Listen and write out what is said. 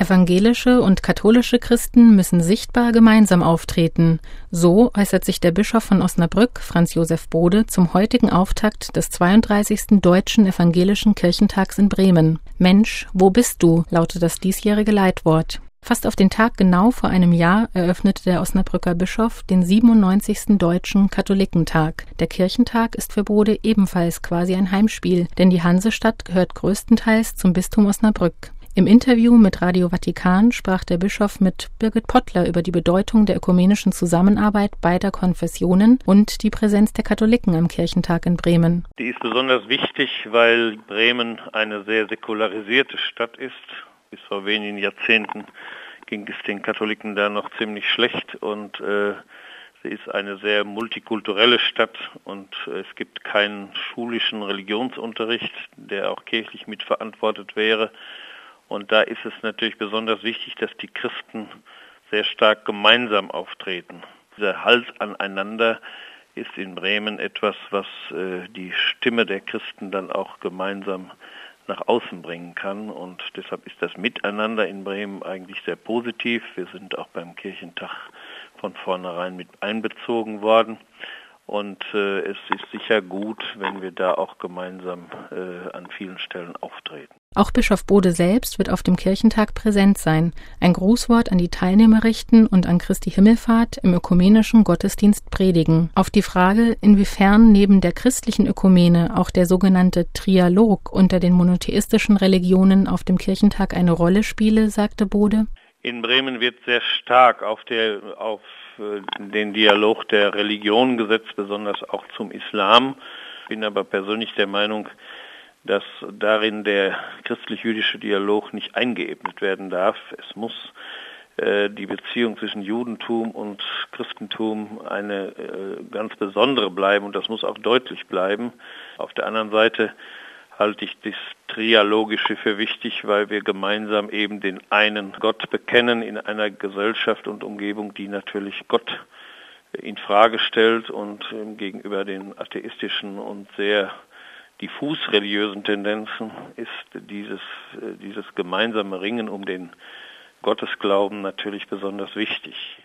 Evangelische und katholische Christen müssen sichtbar gemeinsam auftreten. So äußert sich der Bischof von Osnabrück, Franz Josef Bode, zum heutigen Auftakt des 32. Deutschen Evangelischen Kirchentags in Bremen. Mensch, wo bist du? Lautet das diesjährige Leitwort. Fast auf den Tag genau vor einem Jahr eröffnete der Osnabrücker Bischof den 97. Deutschen Katholikentag. Der Kirchentag ist für Bode ebenfalls quasi ein Heimspiel, denn die Hansestadt gehört größtenteils zum Bistum Osnabrück. Im Interview mit Radio Vatikan sprach der Bischof mit Birgit Pottler über die Bedeutung der ökumenischen Zusammenarbeit beider Konfessionen und die Präsenz der Katholiken am Kirchentag in Bremen. Die ist besonders wichtig, weil Bremen eine sehr säkularisierte Stadt ist. Bis vor wenigen Jahrzehnten ging es den Katholiken da noch ziemlich schlecht und sie ist eine sehr multikulturelle Stadt und es gibt keinen schulischen Religionsunterricht, der auch kirchlich mitverantwortet wäre. Und da ist es natürlich besonders wichtig, dass die Christen sehr stark gemeinsam auftreten. Dieser Halt aneinander ist in Bremen etwas, was die Stimme der Christen dann auch gemeinsam nach außen bringen kann. Und deshalb ist das Miteinander in Bremen eigentlich sehr positiv. Wir sind auch beim Kirchentag von vornherein mit einbezogen worden. Und es ist sicher gut, wenn wir da auch gemeinsam an vielen Stellen auftreten. Auch Bischof Bode selbst wird auf dem Kirchentag präsent sein, ein Grußwort an die Teilnehmer richten und an Christi Himmelfahrt im ökumenischen Gottesdienst predigen. Auf die Frage, inwiefern neben der christlichen Ökumene auch der sogenannte Trialog unter den monotheistischen Religionen auf dem Kirchentag eine Rolle spiele, sagte Bode: In Bremen wird sehr stark auf den Dialog der Religion gesetzt, besonders auch zum Islam. Ich bin aber persönlich der Meinung, dass darin der christlich-jüdische Dialog nicht eingeebnet werden darf. Es muss die Beziehung zwischen Judentum und Christentum eine ganz besondere bleiben und das muss auch deutlich bleiben. Auf der anderen Seite halte ich das Trialogische für wichtig, weil wir gemeinsam eben den einen Gott bekennen in einer Gesellschaft und Umgebung, die natürlich Gott in Frage stellt und gegenüber den atheistischen und sehr diffus religiösen Tendenzen ist dieses gemeinsame Ringen um den Gottesglauben natürlich besonders wichtig.